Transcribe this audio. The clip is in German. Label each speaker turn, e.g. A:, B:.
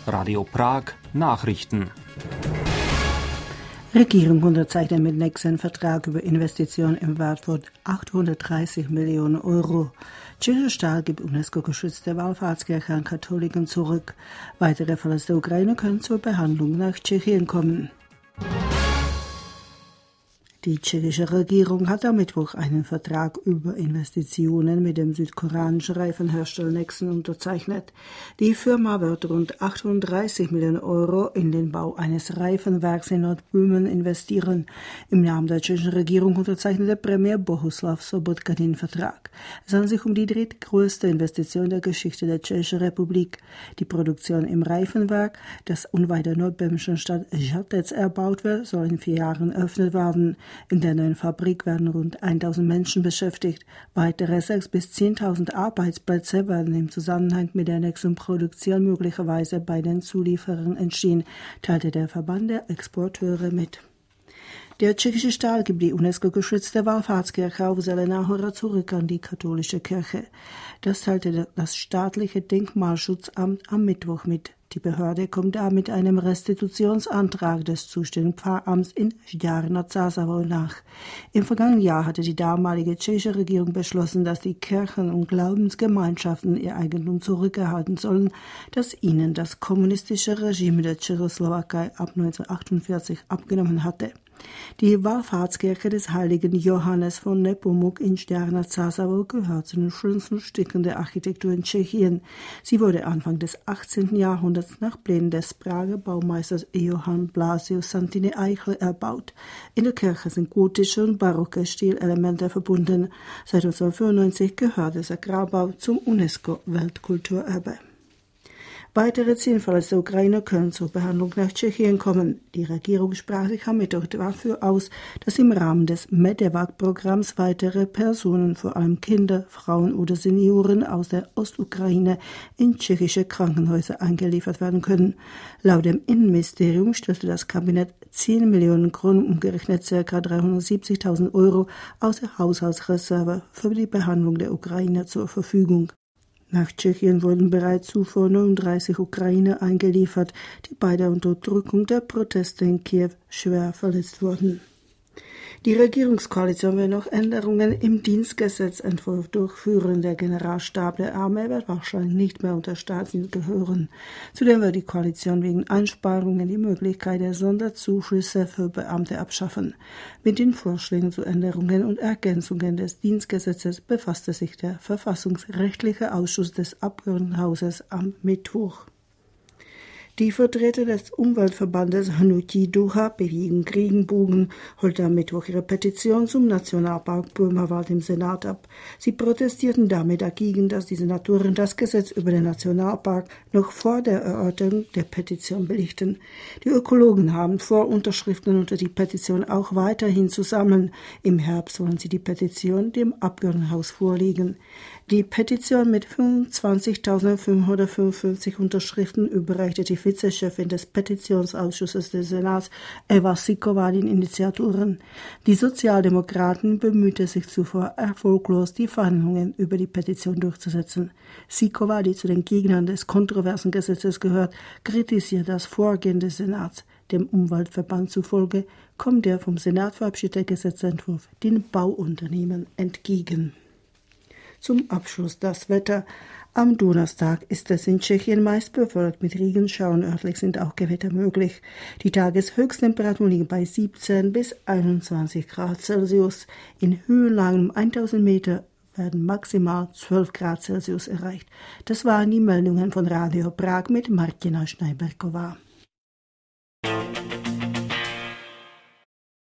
A: Radio Prag Nachrichten.
B: Regierung unterzeichnet mit Next einen Vertrag über Investitionen im Wert von 830 Millionen Euro. Tschechischer Staat gibt UNESCO-geschützte Wallfahrtskirche an Katholiken zurück. Weitere Fälle aus der Ukraine können zur Behandlung nach Tschechien kommen. Die tschechische Regierung hat am Mittwoch einen Vertrag über Investitionen mit dem südkoreanischen Reifenhersteller Nexen unterzeichnet. Die Firma wird rund 38 Millionen Euro in den Bau eines Reifenwerks in Nordböhmen investieren. Im Namen der tschechischen Regierung unterzeichnete Premier Bohuslav Sobotka den Vertrag. Es handelt sich um die drittgrößte Investition der Geschichte der Tschechischen Republik. Die Produktion im Reifenwerk, das unweit der nordböhmischen Stadt Žatec erbaut wird, soll in 4 Jahren eröffnet werden. In der neuen Fabrik werden rund 1.000 Menschen beschäftigt. Weitere 6.000 bis 10.000 Arbeitsplätze werden im Zusammenhang mit der nächsten Produktion möglicherweise bei den Zulieferern entstehen, teilte der Verband der Exporteure mit. Der tschechische Staat gibt die UNESCO-geschützte Wallfahrtskirche auf Zelená Hora zurück an die katholische Kirche. Das teilte das staatliche Denkmalschutzamt am Mittwoch mit. Die Behörde kommt da mit einem Restitutionsantrag des zuständigen Pfarramts in Žďár nad Sázavou nach. Im vergangenen Jahr hatte die damalige tschechische Regierung beschlossen, dass die Kirchen und Glaubensgemeinschaften ihr Eigentum zurückerhalten sollen, das ihnen das kommunistische Regime der Tschechoslowakei ab 1948 abgenommen hatte. Die Wallfahrtskirche des heiligen Johannes von Nepomuk in Žďár nad Sázavou gehört zu den schönsten Stücken der Architektur in Tschechien. Sie wurde Anfang des 18. Jahrhunderts nach Plänen des Prager Baumeisters Johann Blasius Santini Eichel erbaut. In der Kirche sind gotische und barocke Stilelemente verbunden. Seit 1995 gehört der Sakralbau zum UNESCO-Weltkulturerbe. Weitere 10 Fälle aus der Ukraine können zur Behandlung nach Tschechien kommen. Die Regierung sprach sich am Mittwoch dafür aus, dass im Rahmen des MEDEVAC-Programms weitere Personen, vor allem Kinder, Frauen oder Senioren aus der Ostukraine in tschechische Krankenhäuser eingeliefert werden können. Laut dem Innenministerium stellte das Kabinett 10 Millionen Kronen, umgerechnet ca. 370.000 Euro, aus der Haushaltsreserve für die Behandlung der Ukraine zur Verfügung. Nach Tschechien wurden bereits zuvor 39 Ukrainer eingeliefert, die bei der Unterdrückung der Proteste in Kiew schwer verletzt wurden. Die Regierungskoalition will noch Änderungen im Dienstgesetzentwurf durchführen. Der Generalstab der Armee wird wahrscheinlich nicht mehr unter Staatsdienst gehören. Zudem wird die Koalition wegen Einsparungen die Möglichkeit der Sonderzuschüsse für Beamte abschaffen. Mit den Vorschlägen zu Änderungen und Ergänzungen des Dienstgesetzes befasste sich der Verfassungsrechtliche Ausschuss des Abgeordnetenhauses am Mittwoch. Die Vertreter des Umweltverbandes Hnutí Duha, Bewegung Regenbogen, holte am Mittwoch ihre Petition zum Nationalpark Böhmerwald im Senat ab. Sie protestierten damit dagegen, dass die Senatoren das Gesetz über den Nationalpark noch vor der Erörterung der Petition belichten. Die Ökologen haben vor, Unterschriften unter die Petition auch weiterhin zu sammeln. Im Herbst wollen sie die Petition dem Abgeordnetenhaus vorlegen. Die Petition mit 25.555 Unterschriften überreichte die Vizechefin des Petitionsausschusses des Senats, Eva Siková, den Initiatoren. Die Sozialdemokraten bemühte sich zuvor erfolglos, die Verhandlungen über die Petition durchzusetzen. Siková, die zu den Gegnern des kontroversen Gesetzes gehört, kritisiert das Vorgehen des Senats. Dem Umweltverband zufolge kommt der vom Senat verabschiedete Gesetzentwurf den Bauunternehmen entgegen. Zum Abschluss das Wetter. Am Donnerstag ist es in Tschechien meist bewölkt mit Regenschauern. Örtlich sind auch Gewitter möglich. Die Tageshöchsttemperaturen liegen bei 17 bis 21 Grad Celsius. In Höhenlagen um 1000 Meter werden maximal 12 Grad Celsius erreicht. Das waren die Meldungen von Radio Prag mit Martina Schneiberková.